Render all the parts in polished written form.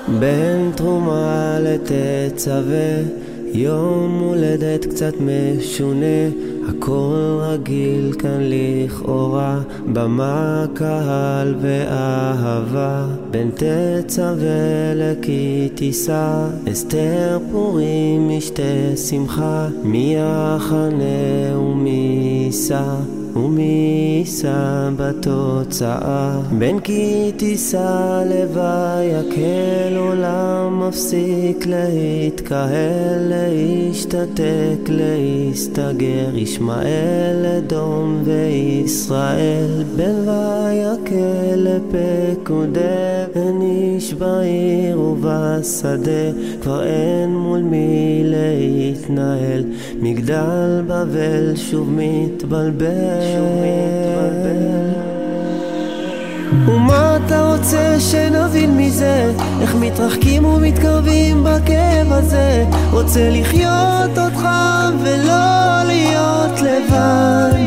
בין תרומה לתצווה, יום הולדת קצת משונה, הכל רגיל כאן לכאורה, במה קהל ואהבה. בין תצווה לכי תישא, אסתר פורים משתה שמחה, מי יחנה ומי יישא ומי יישא בתוצאה. בין כי תישא לוואי הקהל, עולם מפסיק להתקהל, להשתתק להסתגר, ישמעאל אדום וישראל. בין וואי הקהל לפקודי, אין איש בעיר ובשדה, כבר אין מול מי להתנהל, מגדל בבל שוב מתבלבל. ומה אתה רוצה שנבין מזה? איך מתרחקים ומתקרבים בכאב הזה? רוצה לחיות אותך ולא להיות לבד.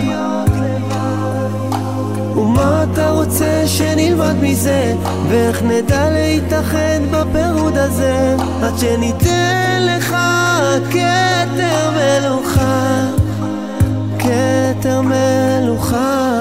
ומה אתה רוצה שנלמד מזה? ואיך נדע להתאחד בפירוד הזה, עד שניתן לך כתר מלוכה, כתר מלוכה.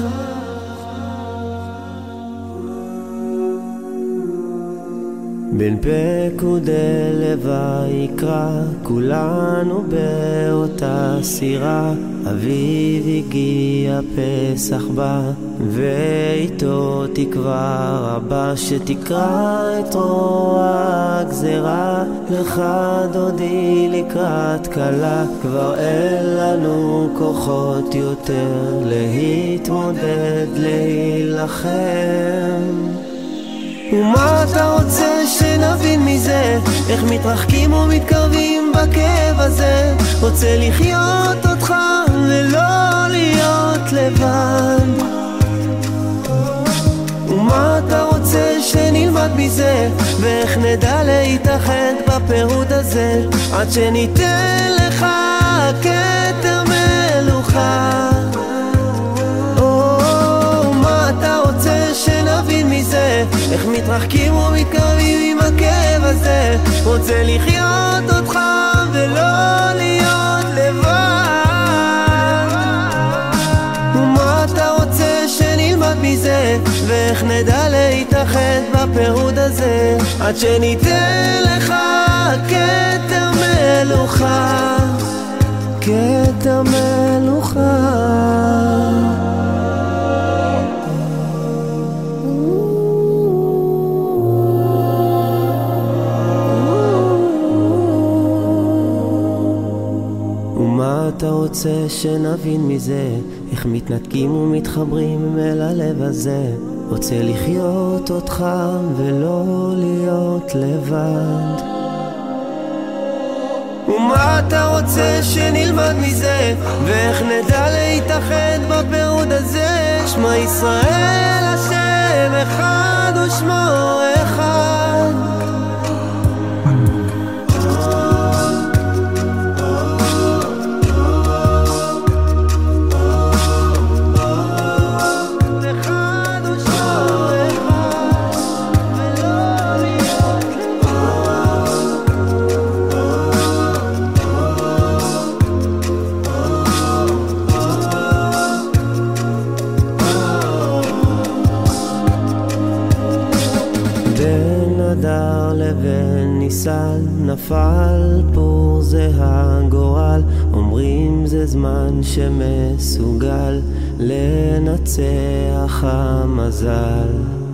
בין פקודי לויקרא, כולנו באותה סירה, אביב הגיע פסח בא, ואיתו תקווה רבה, שתקרא את רוע הגזרה. לך דודי לקראת קלה, כבר אין לנו כוחות יותר להתמודד, להילחם. ומה אתה רוצה שנבין מזה? איך מתרחקים ומתקרבים בכאב הזה? רוצה לחיות אותך ולא להיות לבד. ומה אתה רוצה שנלמד מזה? ואיך נדע להתאחד בפירוד הזה, עד שניתן לך כתר מלוכה. איך מתרחקים ומתקרבים עם הכאב הזה? רוצה לחיות אותך ולא להיות לבד. ומה אתה רוצה שנלמד מזה? ואיך נדע להתאחד בפירוד הזה, עד שניתן לך כתר מלוכה, כתר מלוכה. מה אתה רוצה שנבין מזה? איך מתנתקים ומתחברים אל הלב הזה? רוצה לחיות אותך ולא להיות לבד. ומה אתה רוצה שנלמד מזה? ואיך נדע להתאחד בפירוד הזה? שמע ישראל השם אחד ושמו אחד. בין אדר לבין ניסן, נפל פור זה הגורל, אומרים זה זמן שמסוגל לנצח המזל.